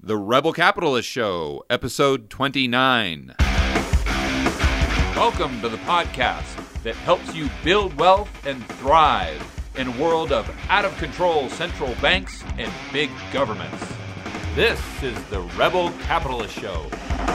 The Rebel Capitalist Show, episode 29. Welcome to the podcast that helps you build wealth and thrive in a world of out-of-control central banks and big governments. This is the Rebel Capitalist Show.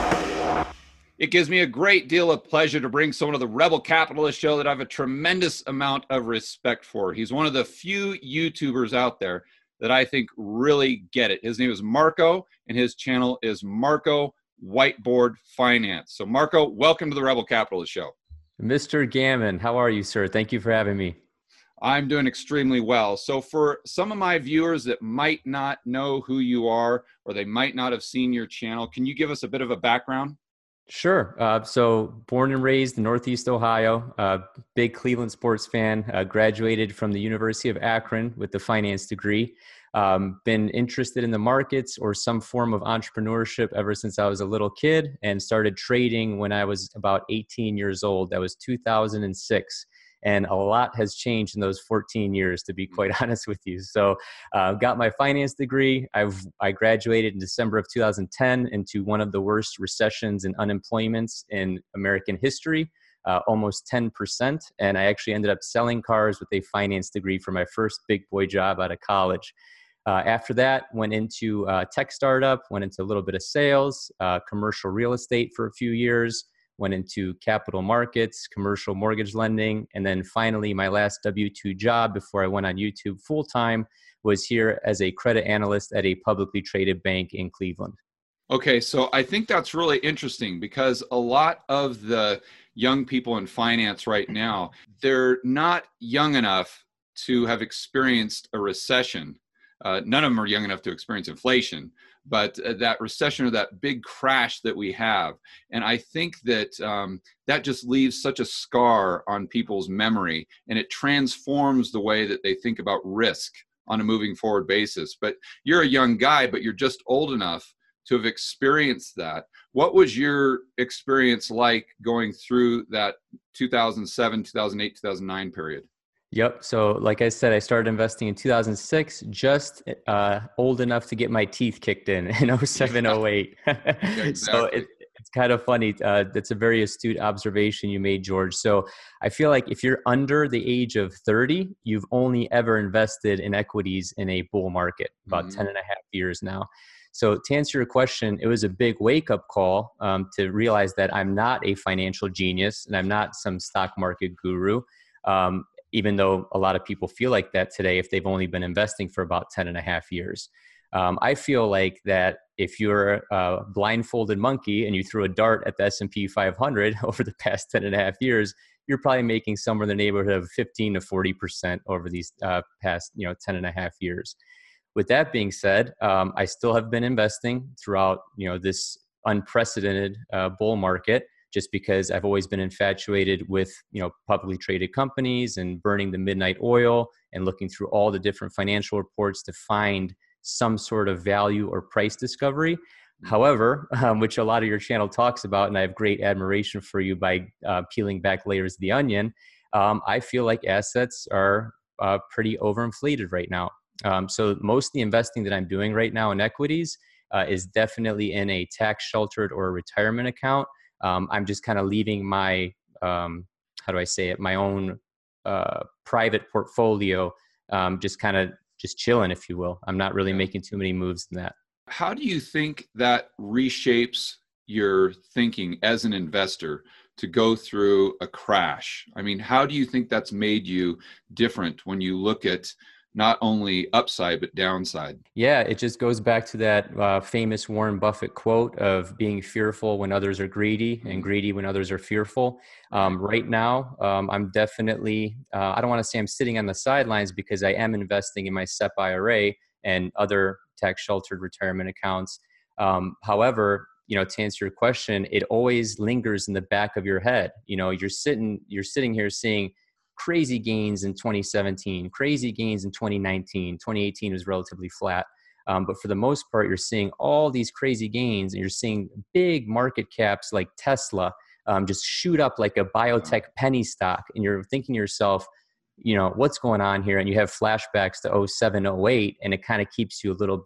It gives me a great deal of pleasure to bring someone to the Rebel Capitalist Show that I have a tremendous amount of respect for. He's one of the few YouTubers out there that I think really get it. His name is Marco, and his channel is Marco Whiteboard Finance. So Marco, welcome to the Rebel Capitalist Show. Mr. Gammon, how are you, sir? Thank you for having me. I'm doing extremely well. So for some of my viewers that might not know who you are, or they might not have seen your channel, can you give us a bit of a background? Sure. So born and raised in Northeast Ohio, big Cleveland sports fan, graduated from the University of Akron with the finance degree. Been interested in the markets or some form of entrepreneurship ever since I was a little kid, and started trading when I was about 18 years old. That was 2006. And a lot has changed in those 14 years, to be quite honest with you. So got my finance degree. I graduated in December of 2010 into one of the worst recessions and unemployments in American history, almost 10%. And I actually ended up selling cars with a finance degree for my first big boy job out of college. After that, went into tech startup, went into a little bit of sales, commercial real estate for a few years, went into capital markets, commercial mortgage lending, and then finally my last W-2 job before I went on YouTube full-time was here as a credit analyst at a publicly traded bank in Cleveland. Okay, so I think that's really interesting because a lot of the young people in finance right now, they're not young enough to have experienced a recession. None of them are young enough to experience inflation, but that recession or that big crash that we have. And I think that that just leaves such a scar on people's memory, and it transforms the way that they think about risk on a moving forward basis. But you're a young guy, but you're just old enough to have experienced that. What was your experience like going through that 2007, 2008, 2009 period? Yep. So like I said, I started investing in 2006, just old enough to get my teeth kicked in 07, 08. Exactly. So it's kind of funny. That's a very astute observation you made, George. So I feel like if you're under the age of 30, you've only ever invested in equities in a bull market, about 10 and a half years now. So to answer your question, it was a big wake-up call to realize that I'm not a financial genius and I'm not some stock market guru. Even though a lot of people feel like that today if they've only been investing for about 10 and a half years. I feel like that if you're a blindfolded monkey and you threw a dart at the S&P 500 over the past 10 and a half years, you're probably making somewhere in the neighborhood of 15 to 40% over these past 10 and a half years. With that being said, I still have been investing throughout this unprecedented bull market, just because I've always been infatuated with, publicly traded companies and burning the midnight oil and looking through all the different financial reports to find some sort of value or price discovery. However, which a lot of your channel talks about, and I have great admiration for you by peeling back layers of the onion, I feel like assets are pretty overinflated right now. So most of the investing that I'm doing right now in equities is definitely in a tax sheltered or a retirement account. I'm just kind of leaving my, my own private portfolio, just chilling, if you will. I'm not really making too many moves in that. How do you think that reshapes your thinking as an investor to go through a crash? I mean, how do you think that's made you different when you look at not only upside, but downside? Yeah, it just goes back to that famous Warren Buffett quote of being fearful when others are greedy and greedy when others are fearful. Right now, I'm definitely, I don't want to say I'm sitting on the sidelines because I am investing in my SEP IRA and other tax sheltered retirement accounts. However, to answer your question, it always lingers in the back of your head. You're sitting here seeing crazy gains in 2017, crazy gains in 2019. 2018 was relatively flat. But for the most part, you're seeing all these crazy gains and you're seeing big market caps like Tesla just shoot up like a biotech penny stock. And you're thinking to yourself, what's going on here? And you have flashbacks to 07, 08, and it kind of keeps you a little bit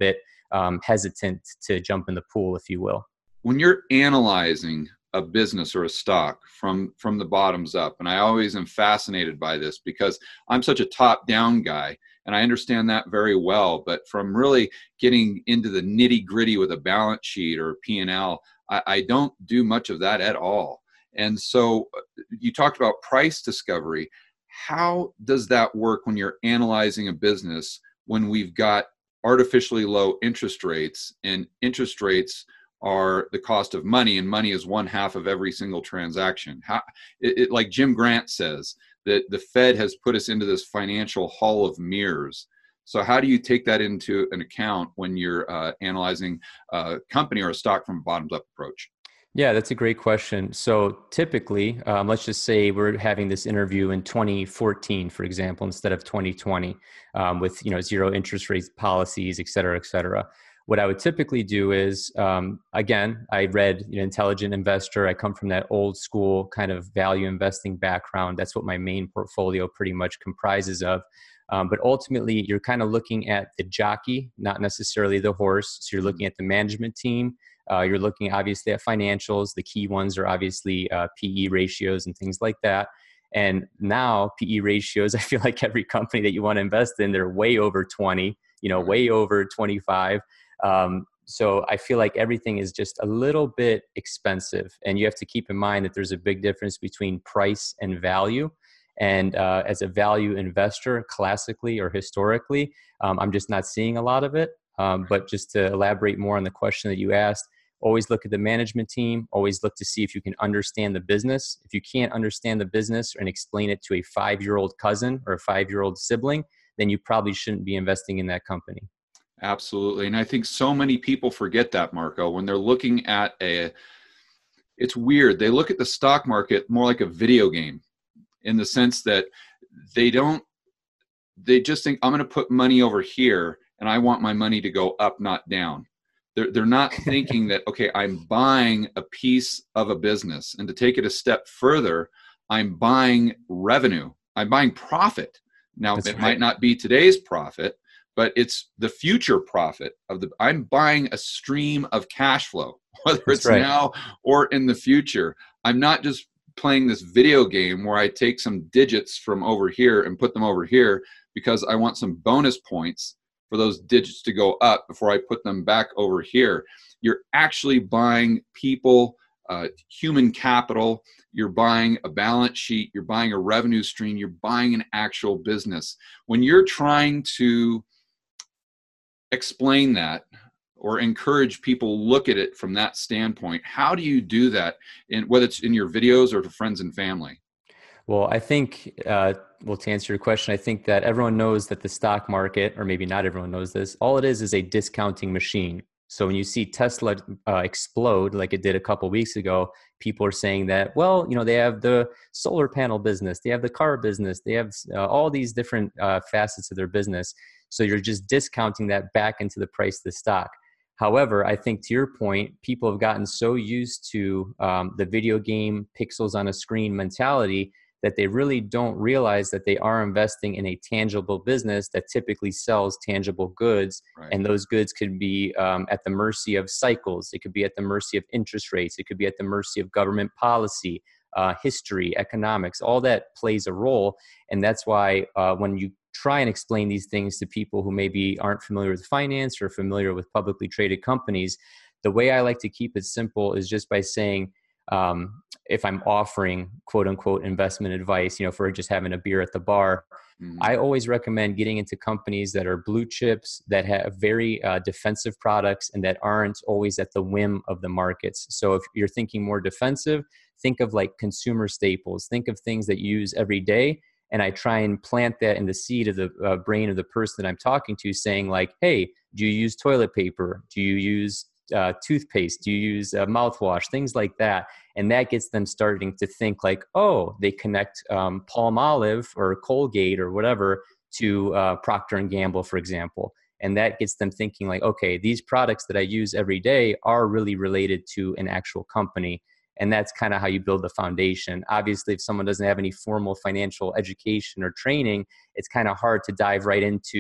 hesitant to jump in the pool, if you will. When you're analyzing a business or a stock from the bottoms up, and I always am fascinated by this because I'm such a top-down guy, and I understand that very well, but from really getting into the nitty-gritty with a balance sheet or P&L, I don't do much of that at all. And so you talked about price discovery. How does that work when you're analyzing a business when we've got artificially low interest rates, and interest rates are the cost of money, and money is one half of every single transaction? Like Jim Grant says, that the Fed has put us into this financial hall of mirrors. So how do you take that into an account when you're analyzing a company or a stock from a bottoms-up approach? Yeah, that's a great question. So typically, let's just say we're having this interview in 2014, for example, instead of 2020, with zero interest rate policies, et cetera, et cetera. What I would typically do is, again, I read Intelligent Investor. I come from that old school kind of value investing background. That's what my main portfolio pretty much comprises of. But ultimately, you're kind of looking at the jockey, not necessarily the horse. So you're looking at the management team. You're looking obviously at financials. The key ones are obviously PE ratios and things like that. And now PE ratios, I feel like every company that you want to invest in, they're way over 20, way over 25. So I feel like everything is just a little bit expensive. And you have to keep in mind that there's a big difference between price and value. And as a value investor, classically or historically, I'm just not seeing a lot of it. But just to elaborate more on the question that you asked, always look at the management team, always look to see if you can understand the business. If you can't understand the business and explain it to a 5-year-old cousin or a 5-year-old sibling, then you probably shouldn't be investing in that company. Absolutely. And I think so many people forget that, Marco, when they're looking at it's weird. They look at the stock market more like a video game, in the sense that they just think, I'm going to put money over here and I want my money to go up, not down. They're not thinking that, okay, I'm buying a piece of a business, and to take it a step further, I'm buying revenue. I'm buying profit. Now, That's it right. might not be today's profit, but it's the future profit I'm buying a stream of cash flow, whether That's it's right. now or in the future. I'm not just playing this video game where I take some digits from over here and put them over here because I want some bonus points for those digits to go up before I put them back over here. You're actually buying people, human capital. You're buying a balance sheet. You're buying a revenue stream. You're buying an actual business. When you're trying to explain that or encourage people look at it from that standpoint, how do you do that, whether it's in your videos or to friends and family? Well, I think, to answer your question, I think that everyone knows that the stock market, or maybe not everyone knows this, all it is a discounting machine. So when you see Tesla explode like it did a couple of weeks ago, people are saying that, well, they have the solar panel business, they have the car business, they have all these different facets of their business. So you're just discounting that back into the price of the stock. However, I think to your point, people have gotten so used to the video game pixels on a screen mentality that they really don't realize that they are investing in a tangible business that typically sells tangible goods. Right. And those goods could be at the mercy of cycles. It could be at the mercy of interest rates. It could be at the mercy of government policy, history, economics. All that plays a role. And that's why when you try and explain these things to people who maybe aren't familiar with finance or familiar with publicly traded companies, the way I like to keep it simple is just by saying, if I'm offering quote unquote investment advice, if we're just having a beer at the bar, I always recommend getting into companies that are blue chips, that have very defensive products, and that aren't always at the whim of the markets. So if you're thinking more defensive, think of like consumer staples, think of things that you use every day. And I try and plant that in the seed of the brain of the person that I'm talking to, saying like, hey, do you use toilet paper? Do you use toothpaste? Do you use mouthwash? Things like that. And that gets them starting to think like, oh, they connect Palmolive or Colgate or whatever to Procter & Gamble, for example. And that gets them thinking like, okay, these products that I use every day are really related to an actual company. And that's kind of how you build the foundation. Obviously, if someone doesn't have any formal financial education or training, it's kind of hard to dive right into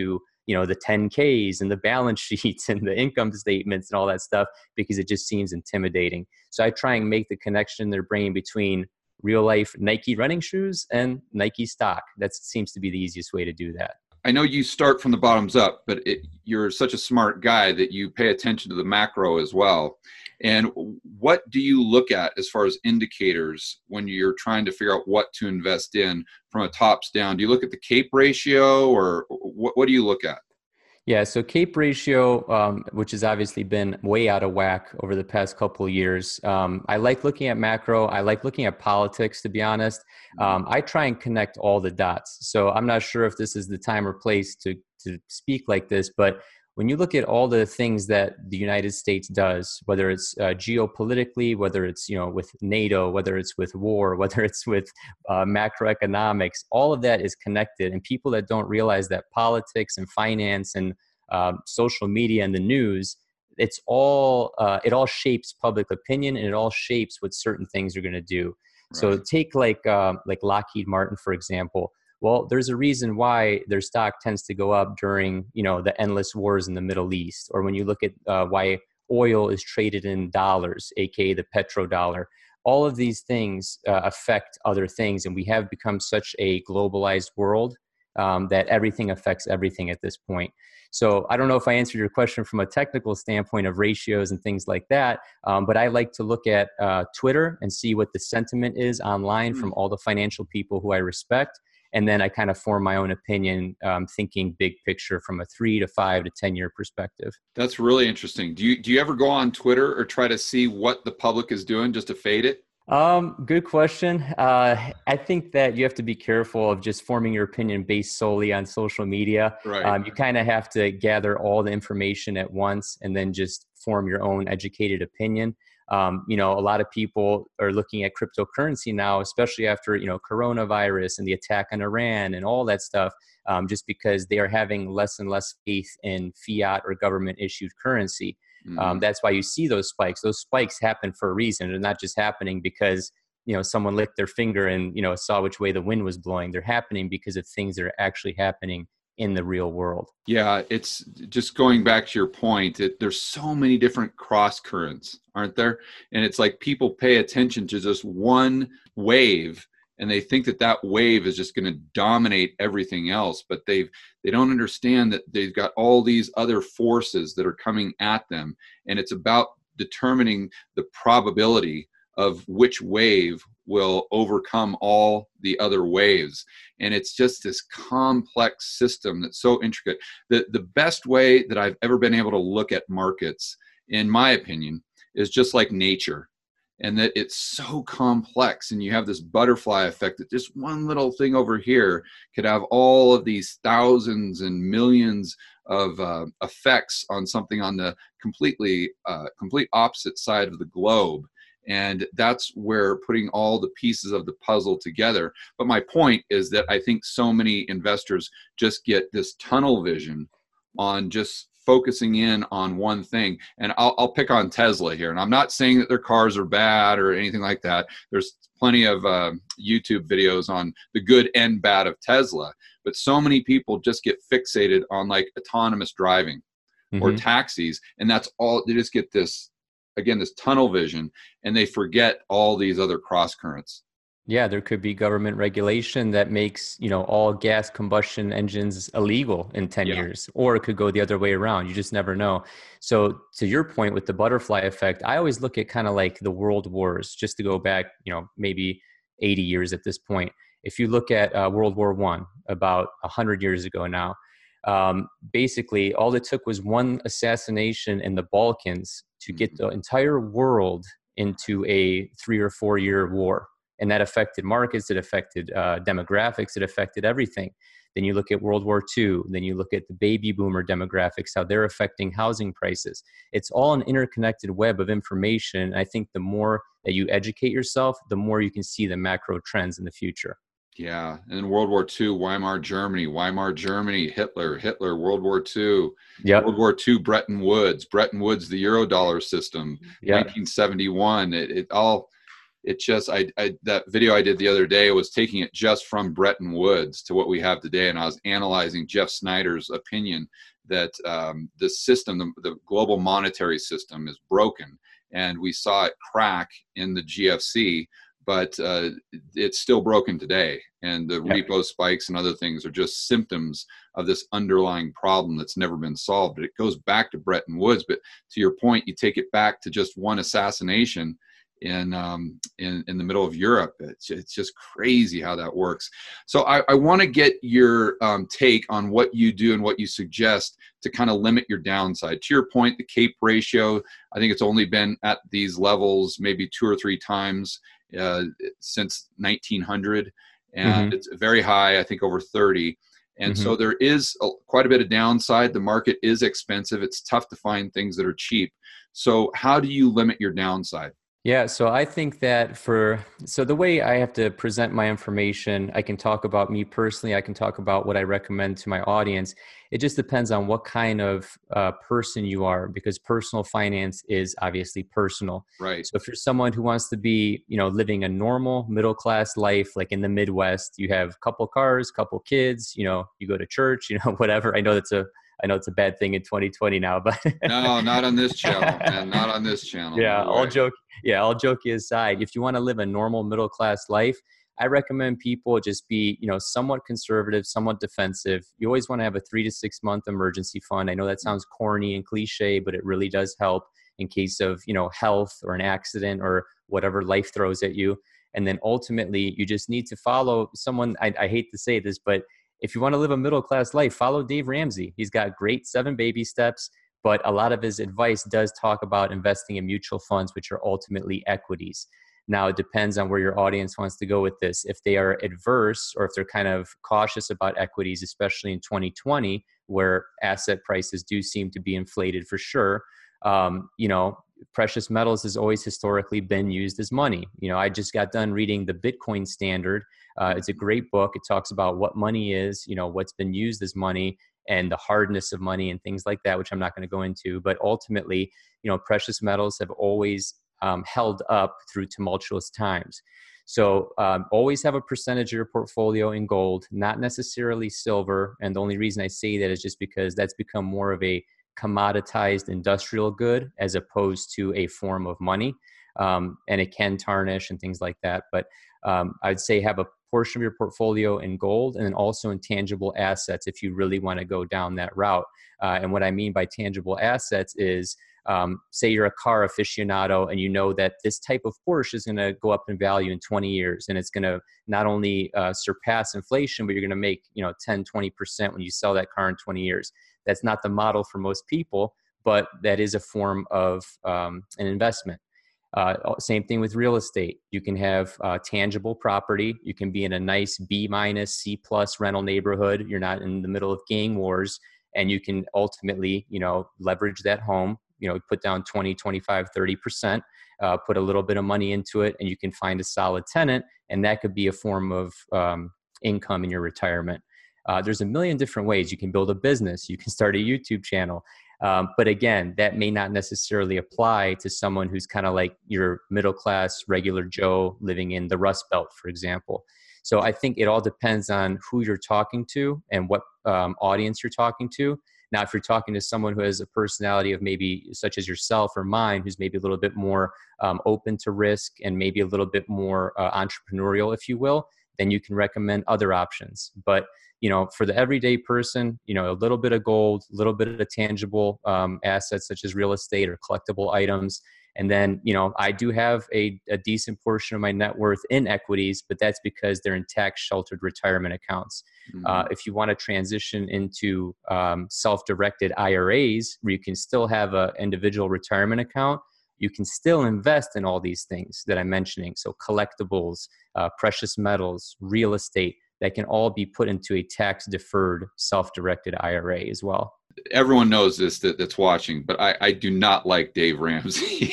the 10Ks and the balance sheets and the income statements and all that stuff, because it just seems intimidating. So I try and make the connection in their brain between real life Nike running shoes and Nike stock. That seems to be the easiest way to do that. I know you start from the bottoms up, but you're such a smart guy that you pay attention to the macro as well. And what do you look at as far as indicators when you're trying to figure out what to invest in from a tops down? Do you look at the CAPE ratio, or what do you look at? Yeah, so CAPE ratio, which has obviously been way out of whack over the past couple of years. I like looking at macro. I like looking at politics, to be honest. I try and connect all the dots. So I'm not sure if this is the time or place to speak like this, but when you look at all the things that the United States does, whether it's geopolitically, whether it's with NATO, whether it's with war, whether it's with macroeconomics, all of that is connected. And people that don't realize that politics and finance and social media and the news, it all shapes public opinion, and it all shapes what certain things are going to do. Right. So take like Lockheed Martin, for example. Well, there's a reason why their stock tends to go up during, the endless wars in the Middle East, or when you look at why oil is traded in dollars, aka the petrodollar. All of these things affect other things, and we have become such a globalized world that everything affects everything at this point. So I don't know if I answered your question from a technical standpoint of ratios and things like that, but I like to look at Twitter and see what the sentiment is online from all the financial people who I respect. And then I kind of form my own opinion, thinking big picture from a 3 to 5 to 10-year perspective. That's really interesting. Do you ever go on Twitter or try to see what the public is doing just to fade it? Good question. I think that you have to be careful of just forming your opinion based solely on social media. Right. You kind of have to gather all the information at once and then just form your own educated opinion. A lot of people are looking at cryptocurrency now, especially after, coronavirus and the attack on Iran and all that stuff, just because they are having less and less faith in fiat or government issued currency. That's why you see those spikes. Those spikes happen for a reason. They're not just happening because, someone licked their finger and, saw which way the wind was blowing. They're happening because of things that are actually happening in the real world. Yeah, it's just going back to your point. There's so many different cross currents, aren't there? And it's like people pay attention to just one wave, and they think that wave is just going to dominate everything else. But they don't understand that they've got all these other forces that are coming at them, and it's about determining the probability of which wave will overcome all the other waves. And it's just this complex system that's so intricate. The best way that I've ever been able to look at markets, in my opinion, is just like nature. And that it's so complex, and you have this butterfly effect that just one little thing over here could have all of these thousands and millions of effects on something on the complete opposite side of the globe. And that's where putting all the pieces of the puzzle together. But my point is that I think so many investors just get this tunnel vision on just focusing in on one thing. And I'll pick on Tesla here. And I'm not saying that their cars are bad or anything like that. There's plenty of YouTube videos on the good and bad of Tesla. But so many people just get fixated on like autonomous driving or taxis. And that's all. They just get this tunnel vision, and they forget all these other cross currents. Yeah, there could be government regulation that makes, all gas combustion engines illegal in 10 years, or it could go the other way around. You just never know. So to your point with the butterfly effect, I always look at kind of like the world wars, just to go back, maybe 80 years at this point. If you look at World War I, about 100 years ago now, basically all it took was one assassination in the Balkans to get the entire world into a 3 or 4 year war. And that affected markets, it affected demographics, it affected everything. Then you look at World War II, then you look at the baby boomer demographics, how they're affecting housing prices. It's all an interconnected web of information. And I think the more that you educate yourself, the more you can see the macro trends in the future. Yeah. And then World War II, Weimar, Germany, Hitler, World War II, World War II, Bretton Woods, the Eurodollar system, 1971. it just, that video I did the other day was taking it just from Bretton Woods to what we have today. And I was analyzing Jeff Snyder's opinion that the system, the global monetary system is broken. And we saw it crack in the GFC, but it's still broken today. And the repo spikes and other things are just symptoms of this underlying problem that's never been solved. But it goes back to Bretton Woods. But to your point, you take it back to just one assassination in the middle of Europe. It's just crazy how that works. So I want to get your take on what you do and what you suggest to kind of limit your downside. To your point, the CAPE ratio, I think it's only been at these levels maybe 2 or 3 times since 1900, and it's very high, I think over 30. And so there is quite a bit of downside. The market is expensive. It's tough to find things that are cheap. So how do you limit your downside? Yeah, so I think that so the way I have to present my information, I can talk about me personally, I can talk about what I recommend to my audience. It just depends on what kind of person you are, because personal finance is obviously personal. Right. So if you're someone who wants to be, living a normal middle-class life, like in the Midwest, you have a couple cars, couple kids, you go to church, whatever. I know it's a bad thing in 2020 now, but no, not on this channel, man. Not on this channel. Yeah, No all joking aside, if you want to live a normal middle-class life, I recommend people just be, somewhat conservative, somewhat defensive. You always want to have a 3 to 6 month emergency fund. I know that sounds corny and cliche, but it really does help in case of, health or an accident or whatever life throws at you. And then ultimately, you just need to follow someone. I hate to say this, but if you want to live a middle-class life, follow Dave Ramsey. He's got great 7 baby steps, but a lot of his advice does talk about investing in mutual funds, which are ultimately equities. Now, it depends on where your audience wants to go with this. If they are adverse or if they're kind of cautious about equities, especially in 2020, where asset prices do seem to be inflated for sure, precious metals has always historically been used as money. I just got done reading the Bitcoin Standard. It's a great book. It talks about what money is, what's been used as money and the hardness of money and things like that, which I'm not going to go into. But ultimately, precious metals have always held up through tumultuous times. So always have a percentage of your portfolio in gold, not necessarily silver. And the only reason I say that is just because that's become more of a commoditized industrial good as opposed to a form of money. And it can tarnish and things like that. But I'd say have a portion of your portfolio in gold and then also in tangible assets if you really want to go down that route. And what I mean by tangible assets is, say you're a car aficionado and you know that this type of Porsche is going to go up in value in 20 years and it's going to not only surpass inflation, but you're going to make 10, 20% when you sell that car in 20 years. That's not the model for most people, but that is a form of an investment. Same thing with real estate. You can have tangible property. You can be in a nice B-, C+ rental neighborhood. You're not in the middle of gang wars, and you can ultimately, leverage that home, put down 20, 25, 30%, put a little bit of money into it, and you can find a solid tenant, and that could be a form of income in your retirement. There's a million different ways. You can build a business. You can start a YouTube channel. But again, that may not necessarily apply to someone who's kind of like your middle class, regular Joe living in the Rust Belt, for example. So I think it all depends on who you're talking to and what audience you're talking to. Now, if you're talking to someone who has a personality of maybe such as yourself or mine, who's maybe a little bit more open to risk and maybe a little bit more entrepreneurial, if you will, then you can recommend other options. But for the everyday person, a little bit of gold, a little bit of tangible assets such as real estate or collectible items. And then, I do have a decent portion of my net worth in equities, but that's because they're in tax sheltered retirement accounts. Mm-hmm. If you want to transition into self-directed IRAs where you can still have an individual retirement account, you can still invest in all these things that I'm mentioning. So collectibles, precious metals, real estate, that can all be put into a tax-deferred, self-directed IRA as well. Everyone knows this that's watching, but I do not like Dave Ramsey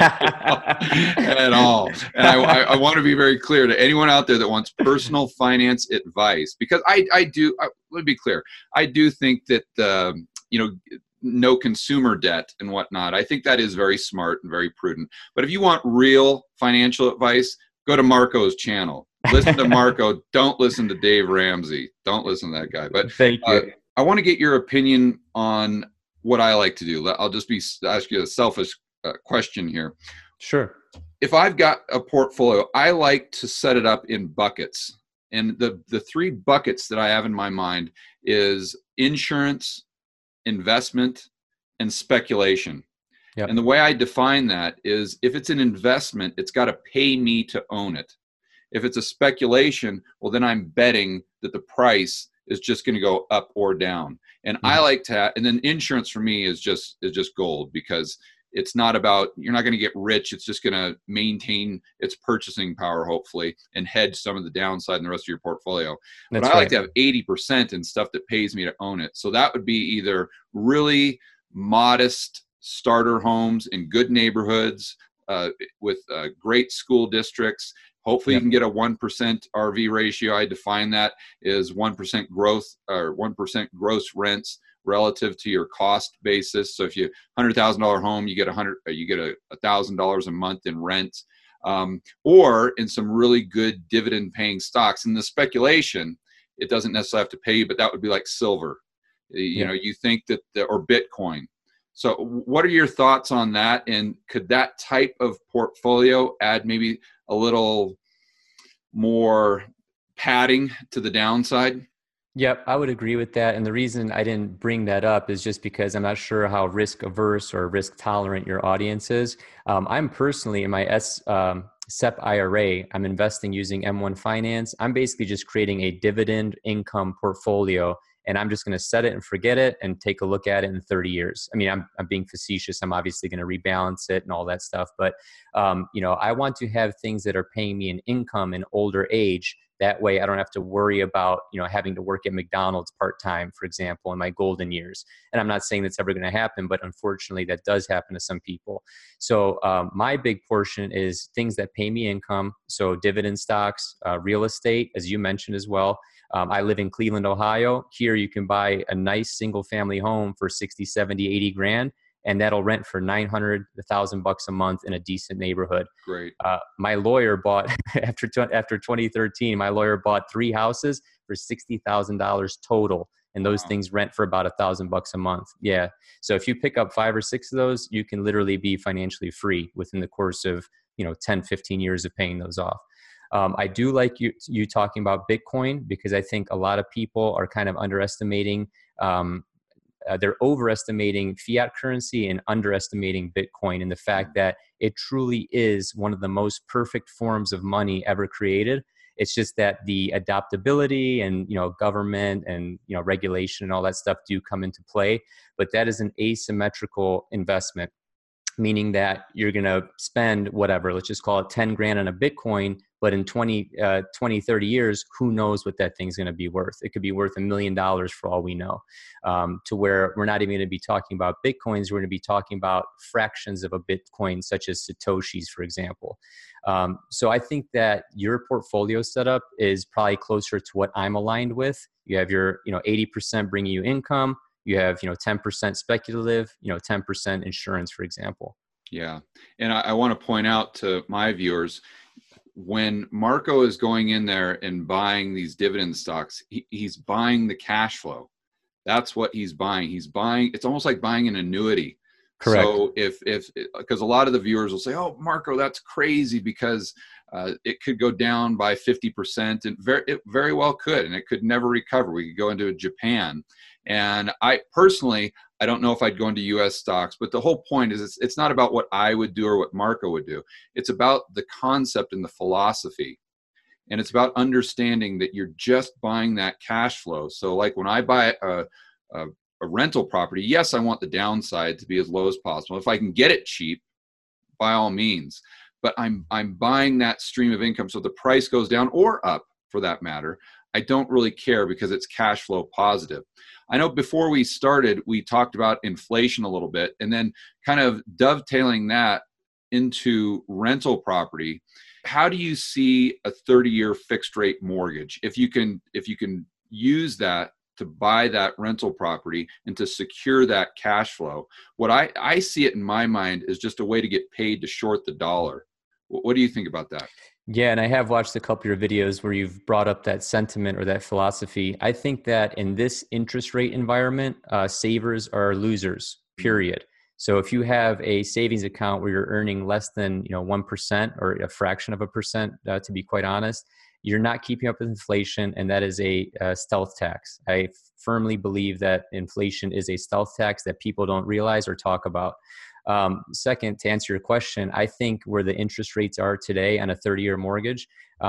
at all. And I want to be very clear to anyone out there that wants personal finance advice, because let me be clear. I do think that, no consumer debt and whatnot. I think that is very smart and very prudent. But if you want real financial advice, go to Marco's channel. Listen to Marco. Don't listen to Dave Ramsey. Don't listen to that guy. But thank you. I want to get your opinion on what I like to do. I'll just ask you a selfish question here. Sure. If I've got a portfolio, I like to set it up in buckets. And the three buckets that I have in my mind is insurance, investment, and speculation. Yep. And the way I define that is if it's an investment, it's got to pay me to own it. If it's a speculation, well, then I'm betting that the price is just going to go up or down. And I like to, and then insurance for me is just gold, because it's not about, you're not going to get rich. It's just going to maintain its purchasing power, hopefully, and hedge some of the downside in the rest of your portfolio. But I like to have 80% in stuff that pays me to own it. So that would be either really modest starter homes in good neighborhoods with great school districts. Hopefully you can get a 1% RV ratio. I define that as 1% growth or 1% gross rents relative to your cost basis. So if you $100,000 home, you get $1,000 a month in rent, or in some really good dividend paying stocks. In the speculation, it doesn't necessarily have to pay you, but that would be like silver. You know, you think that or Bitcoin. So what are your thoughts on that? And could that type of portfolio add maybe a little more padding to the downside? Yep, I would agree with that. And the reason I didn't bring that up is just because I'm not sure how risk averse or risk tolerant your audience is. I'm personally in my SEP IRA, I'm investing using M1 Finance. I'm basically just creating a dividend income portfolio, and I'm just going to set it and forget it and take a look at it in 30 years. I mean, I'm being facetious. I'm obviously going to rebalance it and all that stuff. But, you know, I want to have things that are paying me an income in older age. That way I don't have to worry about, you know, having to work at McDonald's part-time, for example, in my golden years. And I'm not saying that's ever going to happen, but unfortunately that does happen to some people. So my big portion is things that pay me income. So dividend stocks, real estate, as you mentioned as well. I live in Cleveland, Ohio. Here you can buy a nice single family home for 60, 70, 80 grand. And that'll rent for $900, $1,000 a month in a decent neighborhood. Great. My lawyer bought after 2013. My lawyer bought 3 houses for $60,000 total, and those things rent for about $1,000 a month. Yeah. So if you pick up 5 or 6 of those, you can literally be financially free within the course of 10, 15 years of paying those off. I do like you talking about Bitcoin, because I think a lot of people are kind of underestimating. They're overestimating fiat currency and underestimating Bitcoin, and the fact that it truly is one of the most perfect forms of money ever created. It's just that the adaptability and government and regulation and all that stuff do come into play, but that is an asymmetrical investment, meaning that you're going to spend whatever, let's just call it 10 grand on a Bitcoin, but in 20, 30 years, who knows what that thing's going to be worth? It could be worth $1 million for all we know, to where we're not even going to be talking about Bitcoins. We're going to be talking about fractions of a Bitcoin, such as Satoshis, for example. So I think that your portfolio setup is probably closer to what I'm aligned with. You have your 80% bringing you income. You have 10% speculative, 10% insurance, for example. Yeah. And I want to point out to my viewers, when Marco is going in there and buying these dividend stocks, he's buying the cash flow. That's what he's buying. He's buying, it's almost like buying an annuity. Correct. So because a lot of the viewers will say, oh, Marco, that's crazy, because it could go down by 50%, and it very well could, and it could never recover. We could go into Japan. And I personally don't know if I'd go into U.S. stocks, but the whole point is it's not about what I would do or what Marco would do. It's about the concept and the philosophy. And it's about understanding that you're just buying that cash flow. So like when I buy a rental property, yes, I want the downside to be as low as possible. If I can get it cheap, by all means. But I'm buying that stream of income. So the price goes down or up, for that matter, I don't really care, because it's cash flow positive. I know before we started, we talked about inflation a little bit, and then kind of dovetailing that into rental property. How do you see a 30-year fixed rate mortgage? If you can use that to buy that rental property and to secure that cash flow, what I see it in my mind is just a way to get paid to short the dollar. What do you think about that? Yeah, and I have watched a couple of your videos where you've brought up that sentiment or that philosophy. I think that in this interest rate environment, savers are losers, Mm, period. So if you have a savings account where you're earning less than 1% or a fraction of a percent, to be quite honest, you're not keeping up with inflation, and that is a stealth tax. I firmly believe that inflation is a stealth tax that people don't realize or talk about. Second, to answer your question, I think where the interest rates are today on a 30-year mortgage,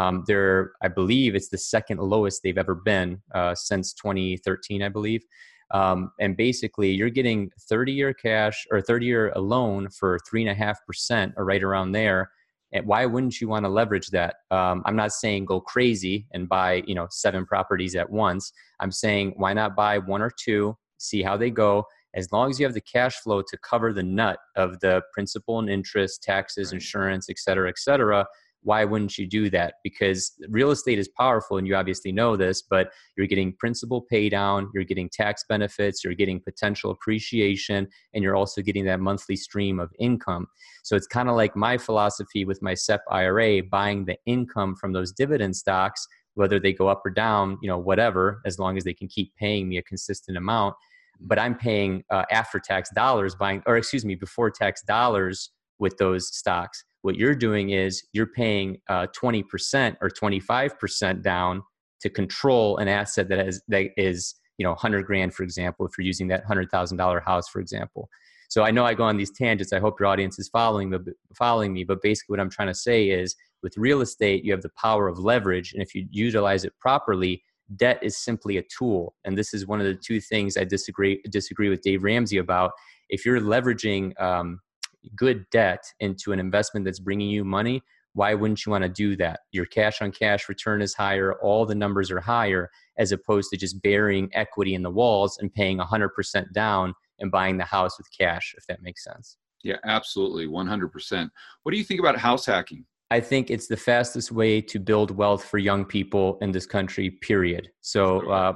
I believe it's the second lowest they've ever been since 2013, I believe. And basically, you're getting 30-year cash or 30-year loan for 3.5% or right around there. And why wouldn't you want to leverage that? I'm not saying go crazy and buy 7 properties at once. I'm saying why not buy 1 or 2, see how they go. As long as you have the cash flow to cover the nut of the principal and interest, taxes, right. insurance, et cetera, why wouldn't you do that? Because real estate is powerful, and you obviously know this, but you're getting principal pay down, you're getting tax benefits, you're getting potential appreciation, and you're also getting that monthly stream of income. So it's kind of like my philosophy with my SEP IRA, buying the income from those dividend stocks, whether they go up or down, whatever, as long as they can keep paying me a consistent amount. But I'm paying after tax dollars before tax dollars with those stocks. What you're doing is you're paying 20% or 25% down to control an asset that is 100 grand, for example, if you're using that $100,000 house, for example. So I know I go on these tangents. I hope your audience is following me. But basically what I'm trying to say is with real estate, you have the power of leverage. And if you utilize it properly, debt is simply a tool. And this is one of the 2 things I disagree with Dave Ramsey about. If you're leveraging good debt into an investment that's bringing you money, why wouldn't you want to do that? Your cash on cash return is higher. All the numbers are higher, as opposed to just burying equity in the walls and paying 100% down and buying the house with cash, if that makes sense. Yeah, absolutely. 100%. What do you think about house hacking? I think it's the fastest way to build wealth for young people in this country, period. So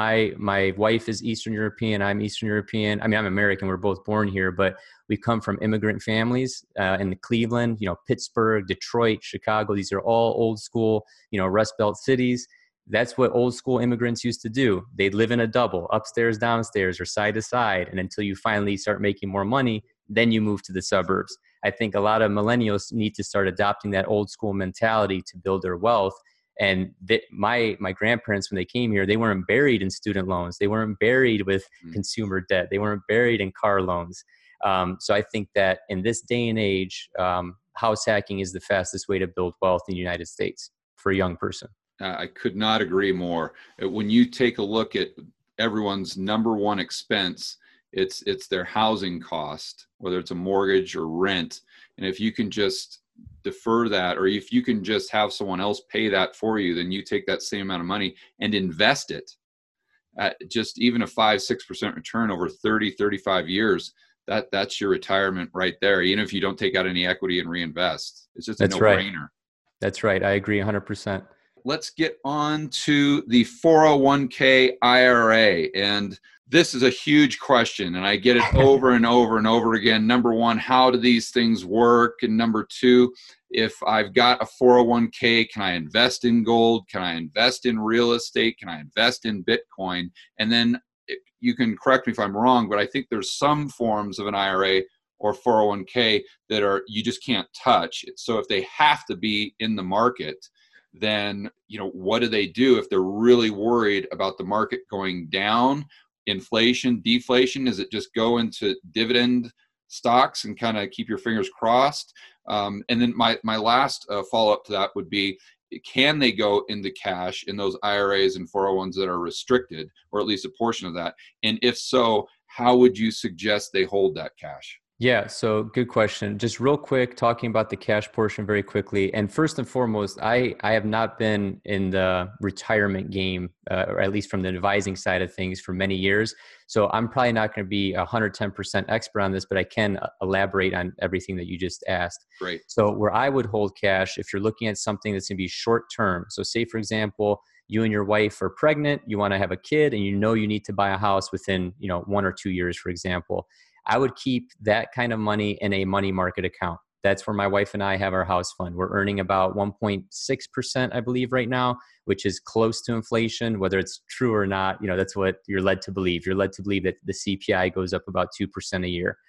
my wife is Eastern European. I'm Eastern European. I mean, I'm American. We're both born here, but we come from immigrant families in Cleveland, Pittsburgh, Detroit, Chicago. These are all old school, Rust Belt cities. That's what old school immigrants used to do. They'd live in a double, upstairs, downstairs, or side to side. And until you finally start making more money, then you move to the suburbs. I think a lot of millennials need to start adopting that old school mentality to build their wealth. And my grandparents, when they came here, they weren't buried in student loans. They weren't buried with consumer debt. They weren't buried in car loans. So I think that in this day and age, house hacking is the fastest way to build wealth in the United States for a young person. I could not agree more. When you take a look at everyone's number one expense, it's their housing cost, whether it's a mortgage or rent. And if you can just defer that, or if you can just have someone else pay that for you, then you take that same amount of money and invest it at just even a 5-6% return over 30-35 years. That's your retirement right there, even if you don't take out any equity and reinvest. It's just a no-brainer. That's right. I agree 100%. Let's get on to the 401k IRA. And this is a huge question, and I get it over and over and over again. Number one, how do these things work? And number two, if I've got a 401k, can I invest in gold? Can I invest in real estate? Can I invest in Bitcoin? And then you can correct me if I'm wrong, but I think there's some forms of an IRA or 401k that you just can't touch. So if they have to be in the market, then what do they do if they're really worried about the market going down? Inflation, deflation? Does it just go into dividend stocks and kind of keep your fingers crossed? And then my last follow-up to that would be, can they go into cash in those IRAs and 401s that are restricted, or at least a portion of that? And if so, how would you suggest they hold that cash? Yeah, so good question. Just real quick, talking about the cash portion very quickly. And first and foremost, I have not been in the retirement game, or at least from the advising side of things, for many years. So I'm probably not going to be 110% expert on this, but I can elaborate on everything that you just asked. Great. So where I would hold cash, if you're looking at something that's going to be short term. So say, for example, you and your wife are pregnant, you want to have a kid, and you need to buy a house within 1 or 2 years, for example. I would keep that kind of money in a money market account. That's where my wife and I have our house fund. We're earning about 1.6%, I believe, right now, which is close to inflation. Whether it's true or not, that's what you're led to believe. You're led to believe that the CPI goes up about 2% a year.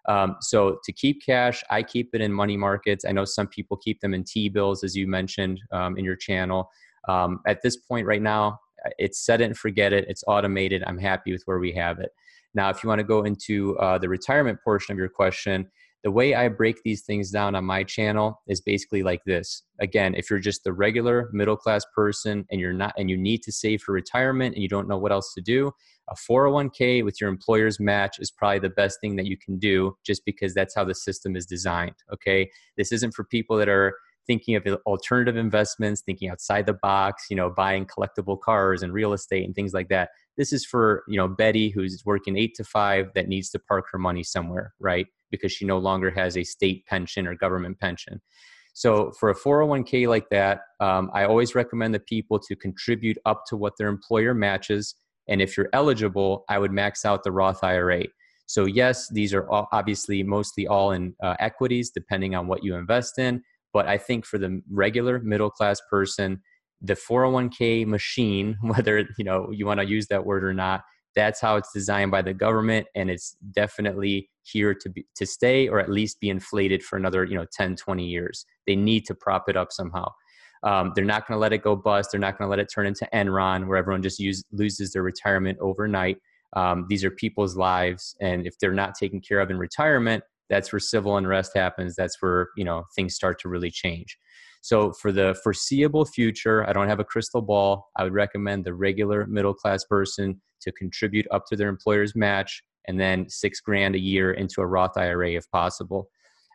So to keep cash, I keep it in money markets. I know some people keep them in T-bills, as you mentioned in your channel. At this point right now, it's set it and forget it. It's automated. I'm happy with where we have it. Now, if you want to go into the retirement portion of your question, the way I break these things down on my channel is basically like this. Again, if you're just the regular middle-class person and you need to save for retirement and you don't know what else to do, a 401k with your employer's match is probably the best thing that you can do, just because that's how the system is designed. Okay. This isn't for people that are thinking of alternative investments, thinking outside the box, buying collectible cars and real estate and things like that. This is for, Betty, who's working 8 to 5 that needs to park her money somewhere, right? Because she no longer has a state pension or government pension. So for a 401k like that, I always recommend the people to contribute up to what their employer matches. And if you're eligible, I would max out the Roth IRA. So yes, these are obviously mostly all in equities, depending on what you invest in. But I think for the regular middle-class person, the 401k machine, whether you want to use that word or not, that's how it's designed by the government, and it's definitely here to stay, or at least be inflated for another 10, 20 years. They need to prop it up somehow. They're not going to let it go bust. They're not going to let it turn into Enron, where everyone just loses their retirement overnight. These are people's lives, and if they're not taken care of in retirement, that's where civil unrest happens. That's where things start to really change. So for the foreseeable future, I don't have a crystal ball. I would recommend the regular middle-class person to contribute up to their employer's match, and then $6,000 a year into a Roth IRA if possible.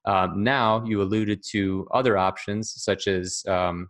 Now, you alluded to other options, such as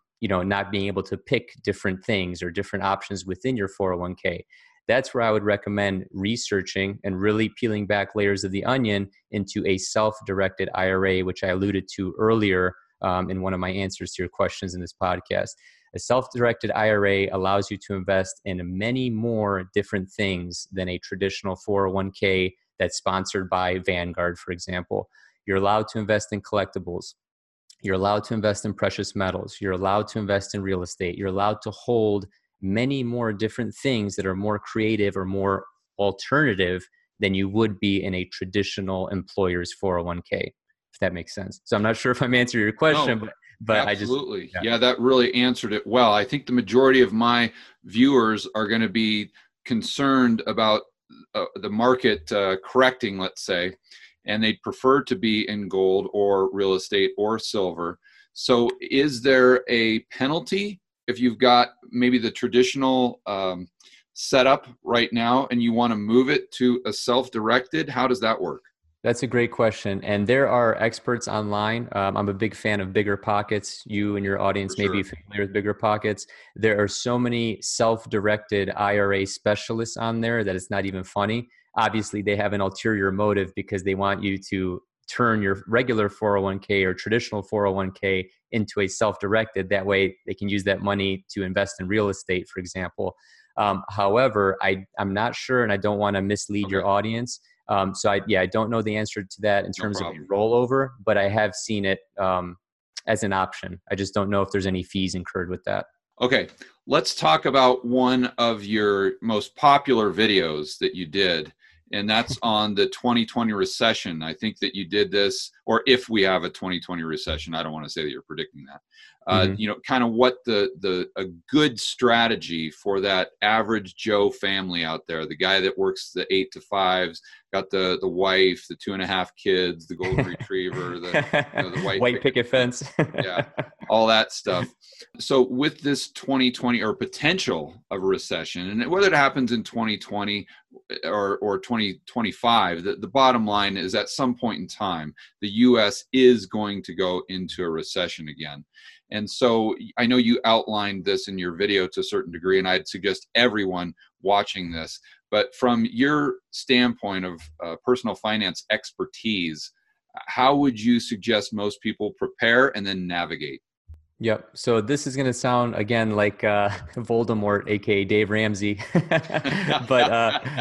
not being able to pick different things or different options within your 401k. That's where I would recommend researching and really peeling back layers of the onion into a self-directed IRA, which I alluded to earlier in one of my answers to your questions in this podcast. A self-directed IRA allows you to invest in many more different things than a traditional 401k that's sponsored by Vanguard, for example. You're allowed to invest in collectibles. You're allowed to invest in precious metals. You're allowed to invest in real estate. You're allowed to hold many more different things that are more creative or more alternative than you would be in a traditional employer's 401k, if that makes sense. So I'm not sure if I'm answering your question, but absolutely. Yeah, that really answered it well. I think the majority of my viewers are going to be concerned about the market correcting, let's say, and they'd prefer to be in gold or real estate or silver. So is there a penalty if you've got maybe the traditional setup right now and you want to move it to a self-directed? How does that work? That's a great question. And there are experts online. I'm a big fan of BiggerPockets. You and your audience may be familiar with BiggerPockets. There are so many self-directed IRA specialists on there that it's not even funny. Obviously, they have an ulterior motive because they want you to turn your regular 401k or traditional 401k into a self-directed. That way they can use that money to invest in real estate, for example. However, I'm not sure, and I don't want to mislead your audience. So I don't know the answer to that in terms of a rollover, but I have seen it as an option. I just don't know if there's any fees incurred with that. Okay, let's talk about one of your most popular videos that you did, and that's on the 2020 recession. I think that you did this, or if we have a 2020 recession, I don't want to say that you're predicting that. Kind of what a good strategy for that average Joe family out there, the guy that works the 8 to 5s, got the wife, the 2.5 kids, the golden retriever, the white picket fence, yeah, all that stuff. So with this 2020 or potential of a recession, and whether it happens in 2020 or 2025, the bottom line is at some point in time, the U.S. is going to go into a recession again. And so I know you outlined this in your video to a certain degree, and I'd suggest everyone watching this. But from your standpoint of personal finance expertise, how would you suggest most people prepare and then navigate? Yep. So this is going to sound again like Voldemort, aka Dave Ramsey, but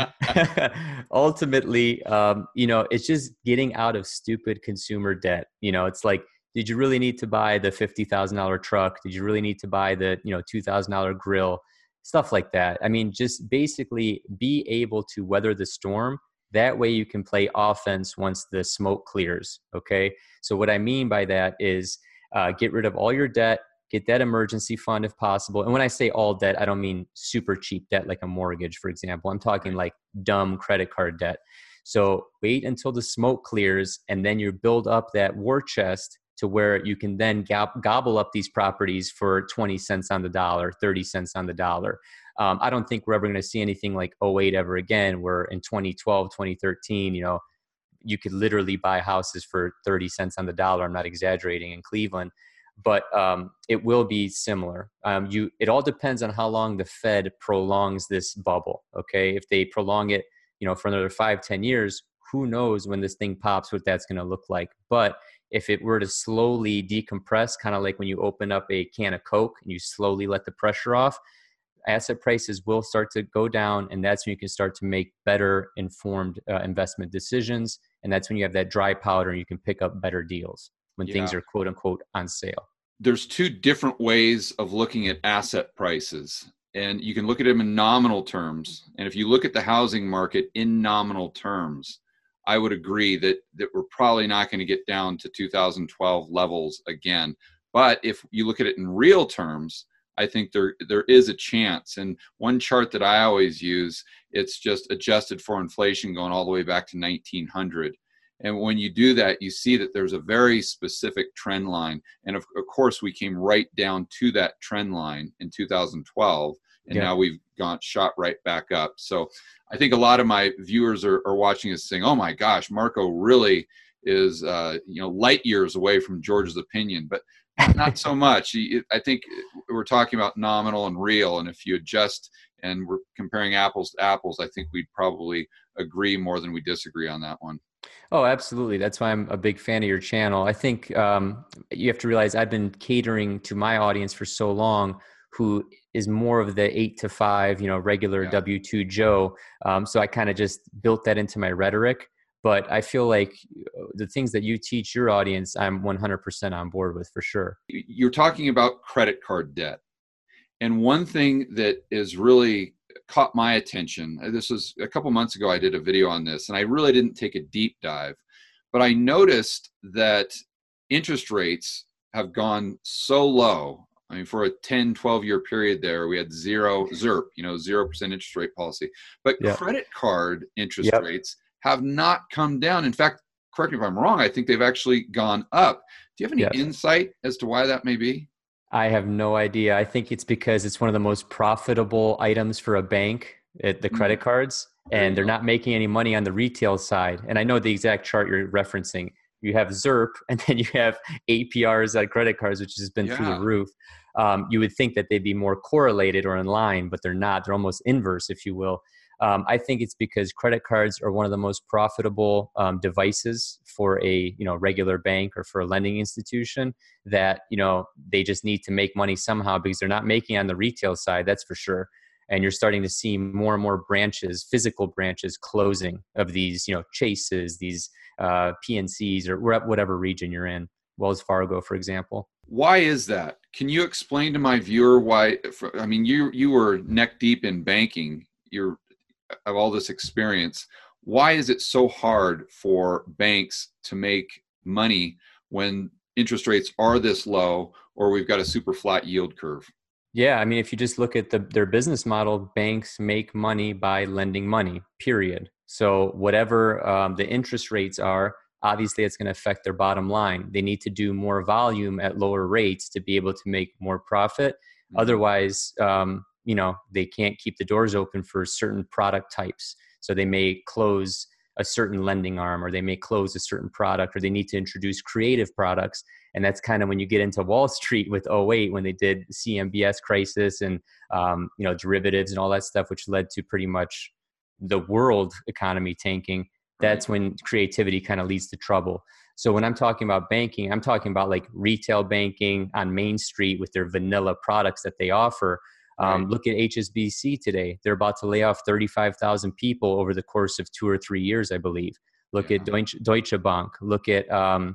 ultimately, it's just getting out of stupid consumer debt. It's like, did you really need to buy the $50,000 truck? Did you really need to buy the $2,000 grill? Stuff like that. I mean, just basically be able to weather the storm. That way, you can play offense once the smoke clears. Okay. So what I mean by that is get rid of all your debt, get that emergency fund if possible. And when I say all debt, I don't mean super cheap debt like a mortgage, for example. I'm talking like dumb credit card debt. So wait until the smoke clears, and then you build up that war chest to where you can then gobble up these properties for 20 cents on the dollar, 30 cents on the dollar. I don't think we're ever going to see anything like '08 ever again, where in 2012, 2013, you could literally buy houses for 30 cents on the dollar. I'm not exaggerating, in Cleveland, but it will be similar. It all depends on how long the Fed prolongs this bubble. Okay. If they prolong it, for another 5-10 years, who knows when this thing pops, what that's going to look like. But if it were to slowly decompress, kind of like when you open up a can of Coke and you slowly let the pressure off, asset prices will start to go down, and that's when you can start to make better informed investment decisions. And that's when you have that dry powder and you can pick up better deals when things are quote unquote on sale. There's two different ways of looking at asset prices, and you can look at them in nominal terms. And if you look at the housing market in nominal terms, I would agree that we're probably not going to get down to 2012 levels again. But if you look at it in real terms, I think there is a chance. And one chart that I always use, it's just adjusted for inflation going all the way back to 1900. And when you do that, you see that there's a very specific trend line. And of course, we came right down to that trend line in 2012. And now we've shot right back up. So I think a lot of my viewers are watching this saying, oh my gosh, Marco really is light years away from George's opinion. But not so much. I think we're talking about nominal and real. And if you adjust and we're comparing apples to apples, I think we'd probably agree more than we disagree on that one. Oh, absolutely. That's why I'm a big fan of your channel. I think you have to realize I've been catering to my audience for so long, who is more of the 8 to 5, regular W-2 Joe. So I kind of just built that into my rhetoric. But I feel like the things that you teach your audience, I'm 100% on board with, for sure. You're talking about credit card debt. And one thing that is really caught my attention, this was a couple months ago, I did a video on this, and I really didn't take a deep dive, but I noticed that interest rates have gone so low. I mean, for a 10, 12-year period there, we had zero ZIRP, 0% interest rate policy. But credit card interest rates have not come down. In fact, correct me if I'm wrong, I think they've actually gone up. Do you have any insight as to why that may be? I have no idea. I think it's because it's one of the most profitable items for a bank, the credit cards, and they're not making any money on the retail side. And I know the exact chart you're referencing. You have ZIRP, and then you have APRs on credit cards, which has been through the roof. You would think that they'd be more correlated or in line, but they're not. They're almost inverse, if you will. I think it's because credit cards are one of the most profitable devices for a regular bank or for a lending institution, that they just need to make money somehow, because they're not making on the retail side, that's for sure. And you're starting to see more and more branches, physical branches, closing of these Chases, these PNCs, or whatever region you're in. Wells Fargo, for example. Why is that? Can you explain to my viewer why? I mean, you were neck deep in banking. You have all this experience. Why is it so hard for banks to make money when interest rates are this low, or we've got a super flat yield curve? Yeah, I mean, if you just look at their business model, banks make money by lending money, period. So whatever the interest rates are, obviously it's going to affect their bottom line. They need to do more volume at lower rates to be able to make more profit. Mm-hmm. Otherwise, they can't keep the doors open for certain product types. So they may close a certain lending arm, or they may close a certain product, or they need to introduce creative products. And that's kind of when you get into Wall Street with '08, when they did the CMBS crisis and, derivatives and all that stuff, which led to pretty much the world economy tanking. That's when creativity kind of leads to trouble. So when I'm talking about banking, I'm talking about like retail banking on Main Street with their vanilla products that they offer. Right. Look at HSBC today. They're about to lay off 35,000 people over the course of 2 or 3 years, I believe. Look at Deutsche Bank. Look at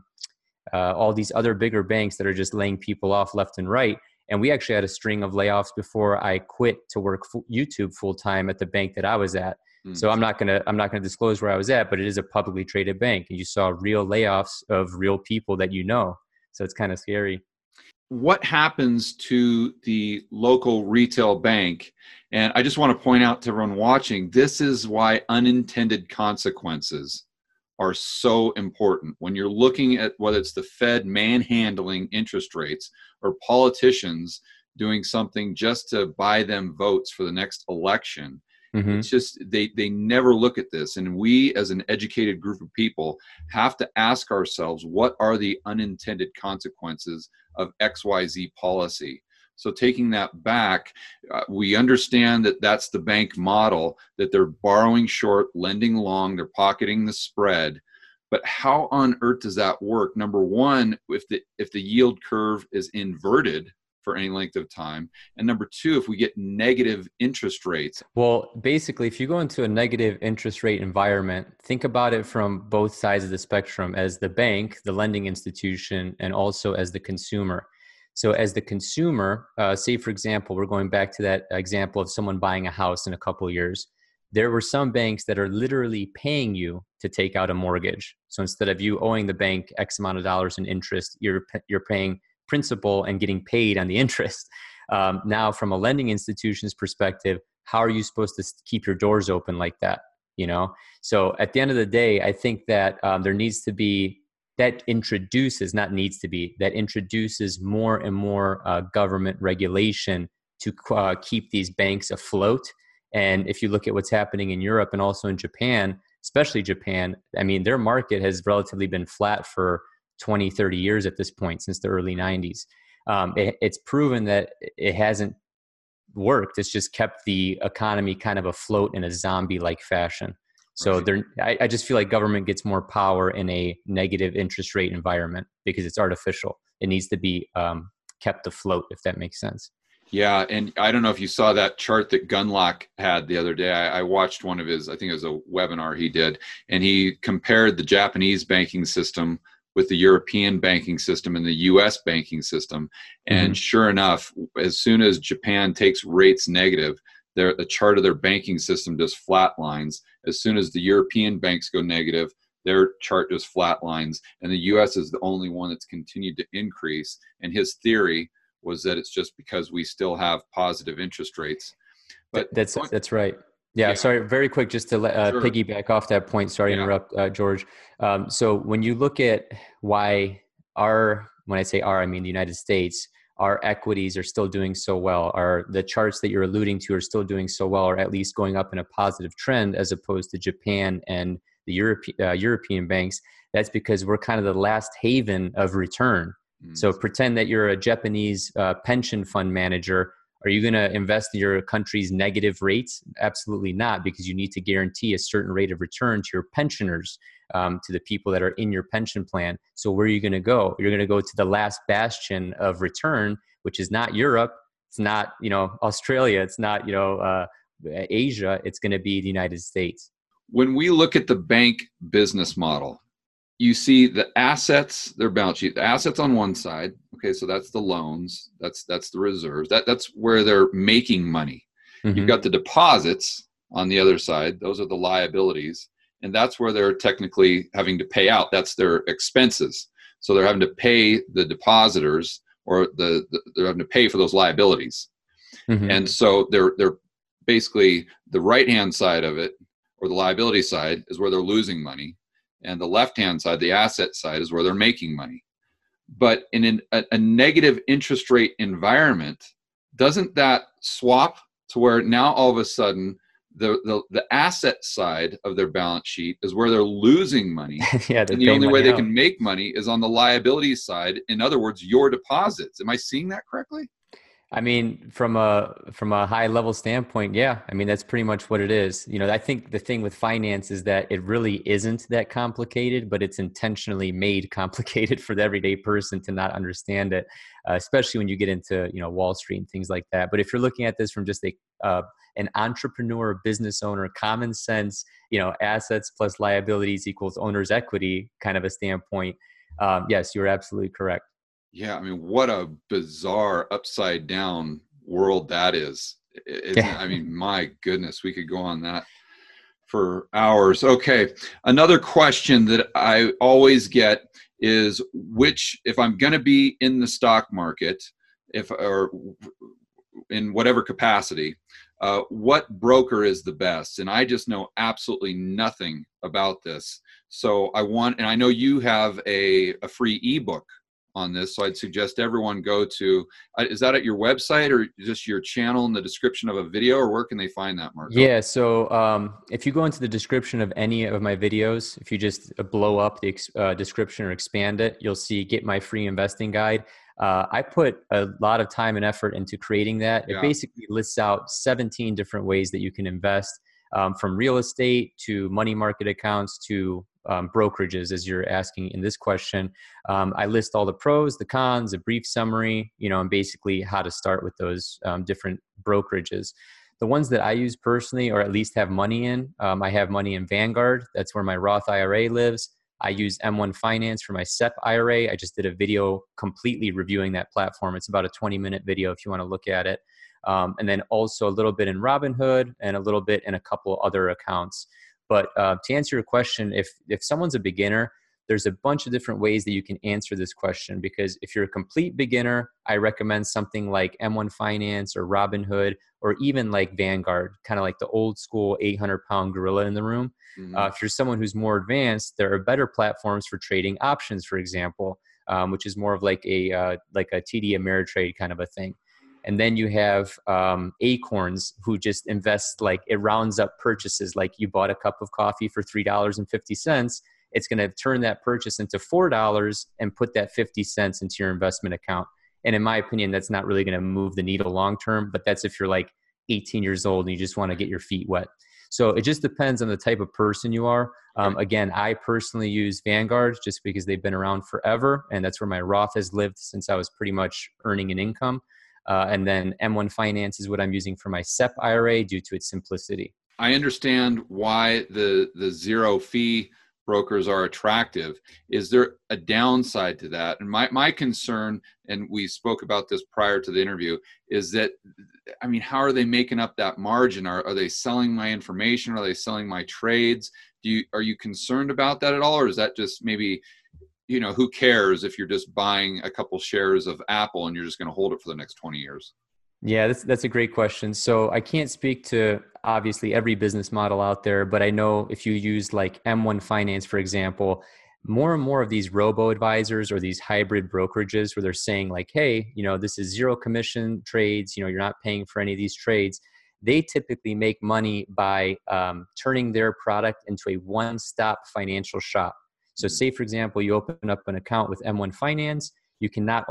all these other bigger banks that are just laying people off left and right. And we actually had a string of layoffs before I quit to work YouTube full time at the bank that I was at. So I'm not gonna disclose where I was at, but it is a publicly traded bank, and you saw real layoffs of real people that you know. So it's kind of scary. What happens to the local retail bank? And I just want to point out to everyone watching, this is why unintended consequences are so important. When you're looking at whether it's the Fed manhandling interest rates or politicians doing something just to buy them votes for the next election, it's just they never look at this. And we as an educated group of people have to ask ourselves, what are the unintended consequences of XYZ policy? So taking that back, we understand that that's the bank model, that they're borrowing short, lending long, they're pocketing the spread. But how on earth does that work? Number one, if the yield curve is inverted for any length of time, and number two, if we get negative interest rates. Well, basically, if you go into a negative interest rate environment, think about it from both sides of the spectrum, as the bank, the lending institution, and also as the consumer. So as the consumer, say, for example, we're going back to that example of someone buying a house in a couple of years. There were some banks that are literally paying you to take out a mortgage. So instead of you owing the bank X amount of dollars in interest, you're paying principal and getting paid on the interest. Now, from a lending institution's perspective, how are you supposed to keep your doors open like that? You know, so at the end of the day, I think that there needs to be, that introduces more and more government regulation to keep these banks afloat. And if you look at what's happening in Europe and also in Japan, especially Japan, I mean, their market has relatively been flat for 20, 30 years at this point, since the early 90s. It's proven that it hasn't worked. It's just kept the economy kind of afloat in a zombie-like fashion. So I just feel like government gets more power in a negative interest rate environment because it's artificial. It needs to be kept afloat, if that makes sense. Yeah, and I don't know if you saw that chart that Gunlock had the other day. I watched one of his, I think it was a webinar he did, and he compared the Japanese banking system with the European banking system and the US banking system. And sure enough, as soon as Japan takes rates negative, the chart of their banking system just flatlines. As soon as the European banks go negative, their chart just flatlines. And the US is the only one that's continued to increase. And his theory was that it's just because we still have positive interest rates. But that's right. Yeah, sorry, very quick, just to piggyback off that point. Sorry to interrupt, George. So when you look at why when I say I mean the United States, our equities are still doing so well, the charts that you're alluding to are still doing so well, or at least going up in a positive trend, as opposed to Japan and the European banks. That's because we're kind of the last haven of return. So pretend that you're a Japanese pension fund manager. Are you going to invest in your country's negative rates? Absolutely not, because you need to guarantee a certain rate of return to your pensioners, to the people that are in your pension plan. So where are you going to go? You're going to go to the last bastion of return, which is not Europe. It's not, Australia. It's not, Asia. It's going to be the United States. When we look at the bank business model, you see the assets, their balance sheet, the assets on one side. Okay, so that's the loans, that's the reserves. That's where they're making money. You've got the deposits on the other side. Those are the liabilities, and that's where they're technically having to pay out. That's their expenses. So they're having to pay the depositors, or they're having to pay for those liabilities. And so they're basically, the right-hand side of it, or the liability side, is where they're losing money. And the left-hand side, the asset side, is where they're making money. But in a negative interest rate environment, doesn't that swap to where now all of a sudden the asset side of their balance sheet is where they're losing money? Yeah, and the only way they can make money is on the liability side. In other words, your deposits. Am I seeing that correctly? I mean, from a high level standpoint, yeah. I mean, that's pretty much what it is. I think the thing with finance is that it really isn't that complicated, but it's intentionally made complicated for the everyday person to not understand it, especially when you get into Wall Street and things like that. But if you're looking at this from just an entrepreneur, business owner, common sense, assets plus liabilities equals owner's equity kind of a standpoint, yes, you're absolutely correct. Yeah, I mean, what a bizarre upside down world that is, isn't it? Yeah. I mean, my goodness, we could go on that for hours. Okay, another question that I always get is if I'm going to be in the stock market, if or in whatever capacity, what broker is the best? And I just know absolutely nothing about this. So and I know you have a free ebook on this. So I'd suggest everyone go to, is that at your website or just your channel in the description of a video, or where can they find that, Marco? Yeah. So if you go into the description of any of my videos, if you just blow up the description or expand it, you'll see Get My Free Investing Guide. I put a lot of time and effort into creating that. It Yeah. basically lists out 17 different ways that you can invest, from real estate to money market accounts to brokerages, as you're asking in this question. I list all the pros, the cons, a brief summary, and basically how to start with those different brokerages. The ones that I use personally, or at least have money in, I have money in Vanguard. That's where my Roth IRA lives. I use M1 Finance for my SEP IRA. I just did a video completely reviewing that platform. It's about a 20-minute video if you want to look at it. And then also a little bit in Robinhood and a little bit in a couple other accounts. But to answer your question, if someone's a beginner, there's a bunch of different ways that you can answer this question, because if you're a complete beginner, I recommend something like M1 Finance or Robinhood, or even like Vanguard, kind of like the old school 800-pound gorilla in the room. Mm-hmm. If you're someone who's more advanced, there are better platforms for trading options, for example, which is more of like a TD Ameritrade kind of a thing. And then you have Acorns, who just invest, like it rounds up purchases. Like you bought a cup of coffee for $3.50. It's going to turn that purchase into $4 and put that 50 cents into your investment account. And in my opinion, that's not really going to move the needle long term, but that's if you're like 18 years old and you just want to get your feet wet. So it just depends on the type of person you are. Again, I personally use Vanguard just because they've been around forever, and that's where my Roth has lived since I was pretty much earning an income. And then M1 Finance is what I'm using for my SEP IRA due to its simplicity. I understand why the zero fee brokers are attractive. Is there a downside to that? And my concern, and we spoke about this prior to the interview, is that, I mean, how are they making up that margin? Are they selling my information? Are they selling my trades? Are you concerned about that at all? Or is that just maybe, who cares if you're just buying a couple shares of Apple and you're just going to hold it for the next 20 years? Yeah, that's a great question. So I can't speak to obviously every business model out there, but I know if you use like M1 Finance, for example, more and more of these robo-advisors or these hybrid brokerages where they're saying like, hey, this is zero commission trades, you're not paying for any of these trades. They typically make money by turning their product into a one-stop financial shop. So say, for example, you open up an account with M1 Finance, you can not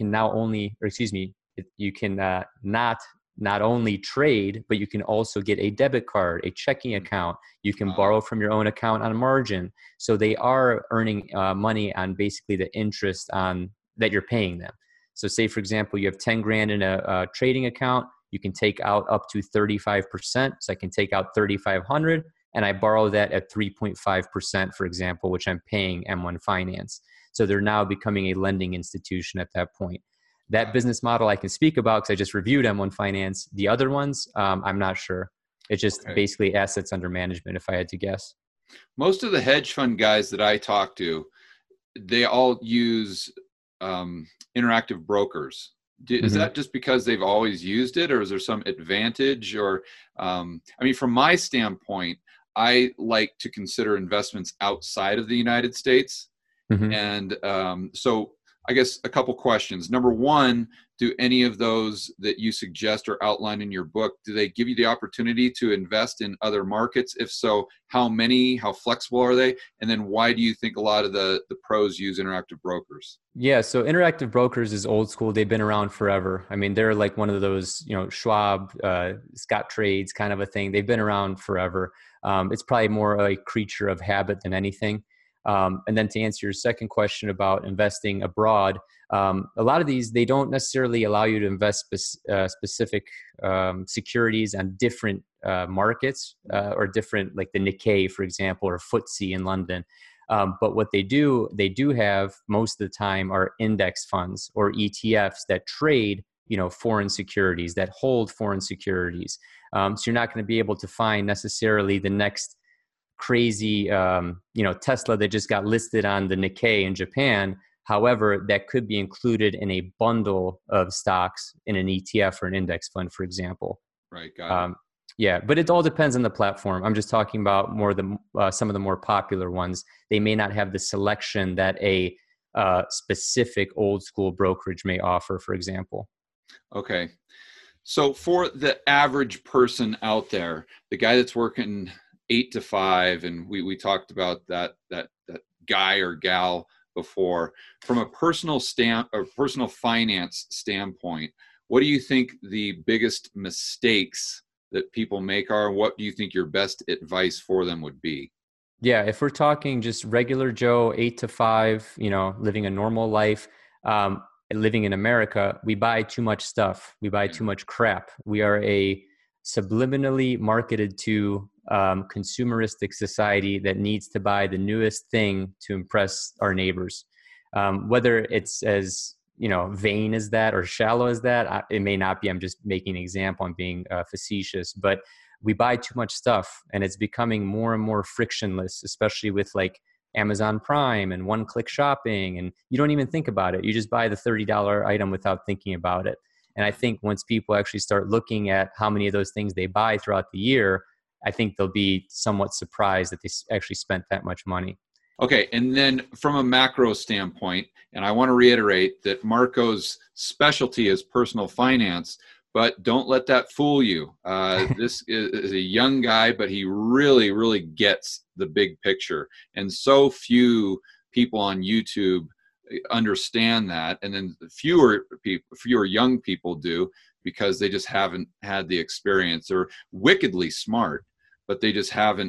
only trade, but you can also get a debit card, a checking account. You can borrow from your own account on margin. So they are earning money on basically the interest on that you're paying them. So say, for example, you have 10 grand in a trading account, you can take out up to 35%. So I can take out 3,500 and I borrow that at 3.5%, for example, which I'm paying M1 Finance. So they're now becoming a lending institution at that point. That business model I can speak about because I just reviewed M1 Finance. The other ones, I'm not sure. It's just basically assets under management, if I had to guess. Most of the hedge fund guys that I talk to, they all use interactive brokers. Is that just because they've always used it, or is there some advantage? Or, from my standpoint, I like to consider investments outside of the United States. And so I guess a couple questions. Number one, do any of those that you suggest or outline in your book, do they give you the opportunity to invest in other markets? If so, how many, how flexible are they? And then why do you think a lot of the pros use Interactive Brokers? Yeah, so Interactive Brokers is old school. They've been around forever. I mean, they're like one of those, Schwab, Scott Trades kind of a thing. They've been around forever. It's probably more a creature of habit than anything. And then to answer your second question about investing abroad, a lot of these, they don't necessarily allow you to invest specific securities on different markets or different, like the Nikkei, for example, or FTSE in London. But what they do have most of the time are index funds or ETFs that trade, foreign securities, that hold foreign securities. So you're not going to be able to find necessarily the next crazy, Tesla that just got listed on the Nikkei in Japan. However, that could be included in a bundle of stocks in an ETF or an index fund, for example. Right. Got it. Yeah, but it all depends on the platform. I'm just talking about some of the more popular ones. They may not have the selection that a specific old school brokerage may offer, for example. Okay. So for the average person out there, the guy that's working 8 to 5, and we talked about that guy or gal before, from a personal finance standpoint, what do you think the biggest mistakes that people make are? What do you think your best advice for them would be? Yeah, if we're talking just regular Joe, 8 to 5, living a normal life, living in America, we buy too much stuff. We buy too much crap. We are a subliminally marketed to consumeristic society that needs to buy the newest thing to impress our neighbors. Whether it's as vain as that or shallow as that, it may not be. I'm just making an example. I'm being facetious, but we buy too much stuff, and it's becoming more and more frictionless, especially with like Amazon Prime and one-click shopping, and you don't even think about it. You just buy the $30 item without thinking about it. And I think once people actually start looking at how many of those things they buy throughout the year, I think they'll be somewhat surprised that they actually spent that much money. Okay, and then from a macro standpoint, and I want to reiterate that Marco's specialty is personal finance, but don't let that fool you. This is a young guy, but he really, really gets the big picture. And so few people on YouTube understand that, and then fewer young people do, because they just haven't had the experience. They're wickedly smart, but they just haven't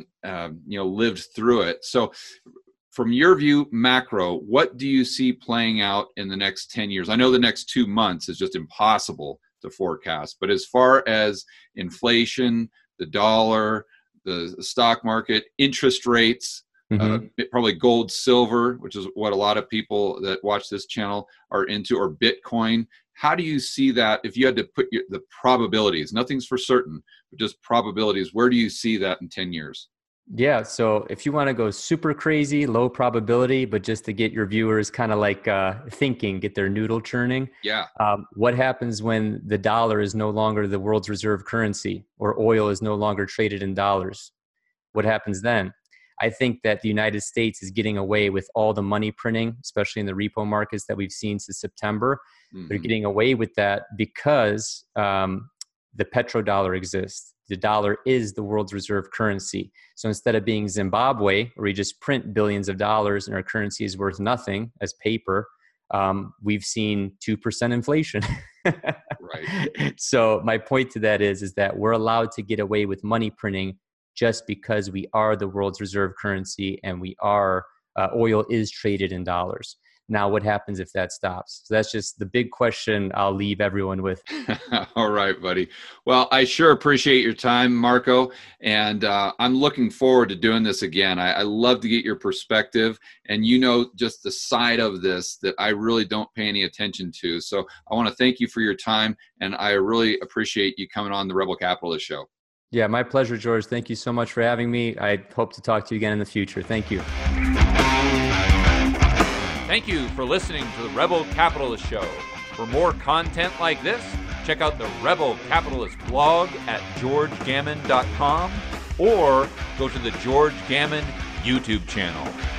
lived through it. So from your view, macro, what do you see playing out in the next 10 years? I know the next 2 months is just impossible to forecast, but as far as inflation, the dollar, the stock market, interest rates, probably gold, silver, which is what a lot of people that watch this channel are into, or Bitcoin. How do you see that if you had to put the probabilities, nothing's for certain, but just probabilities, where do you see that in 10 years? Yeah. So if you want to go super crazy, low probability, but just to get your viewers kind of like thinking, get their noodle churning. Yeah. What happens when the dollar is no longer the world's reserve currency, or oil is no longer traded in dollars? What happens then? I think that the United States is getting away with all the money printing, especially in the repo markets that we've seen since September. Mm-hmm. They're getting away with that because the petrodollar exists. The dollar is the world's reserve currency. So instead of being Zimbabwe, where we just print billions of dollars and our currency is worth nothing as paper, we've seen 2% inflation. Right. So my point to that is that we're allowed to get away with money printing just because we are the world's reserve currency, and we are oil is traded in dollars. Now, what happens if that stops? So that's just the big question I'll leave everyone with. All right, buddy. Well, I sure appreciate your time, Marco. And I'm looking forward to doing this again. I love to get your perspective. And just the side of this that I really don't pay any attention to. So I want to thank you for your time. And I really appreciate you coming on the Rebel Capitalist Show. Yeah, my pleasure, George. Thank you so much for having me. I hope to talk to you again in the future. Thank you. Thank you for listening to the Rebel Capitalist Show. For more content like this, check out the Rebel Capitalist blog at georgegammon.com or go to the George Gammon YouTube channel.